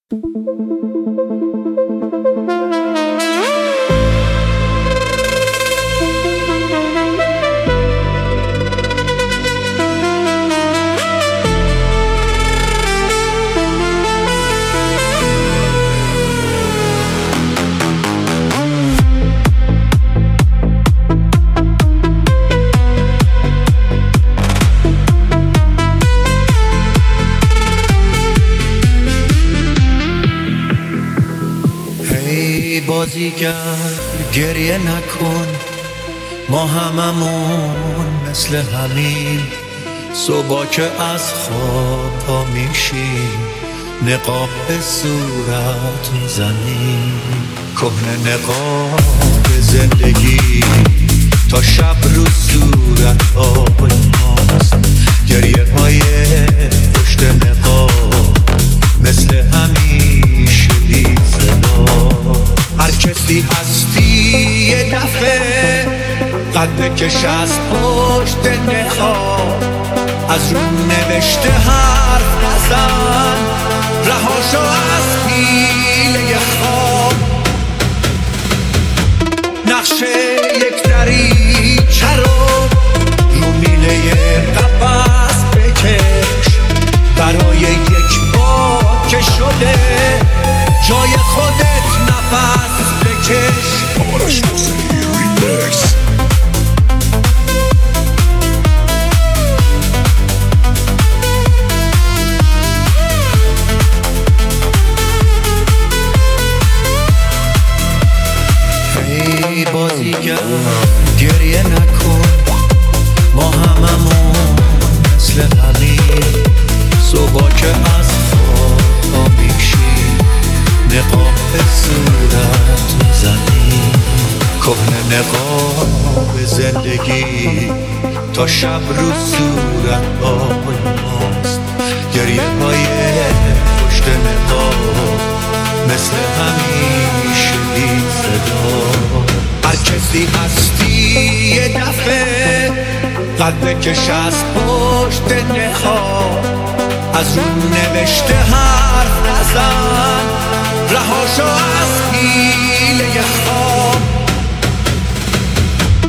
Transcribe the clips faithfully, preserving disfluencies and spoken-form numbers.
بازیگر گریه نکن، ما هممون مثل همین صبح که از خواب پا میشیم نقاب به صورت میزنیم، کهنه نقاب زندگی تا شب رو صورت های ماست، گریه های پشت نقاب مثل همیشه بی صدا. هر کسی هستی یه دفعه قد کش از پشت نقاب، از رو نوشته حرف نزن، رهاشو از پیله خواب. نقشه یک دریچه رو رو میله قفس بکش، برای یک بار که شده جای خودت نفس بکش. آرش حسینی ریمیکس. ای بازیگر گریه نکن، ما هممون مثل همین صبح که از خواب میشیم نقاب به صورت میزنیم، کهنه نقاب زندگی تا شب رو صورت های ماست، گریه های پشت نقاب مثل همیشه بی صدا. هر کسی هستی یه دفعه قد کش از پشت نقاب، از اون نوشته حرف نزن، رهاشو از پیله خواب.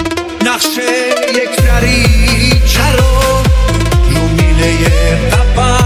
نقشه یک دریچه رو رو میله قفس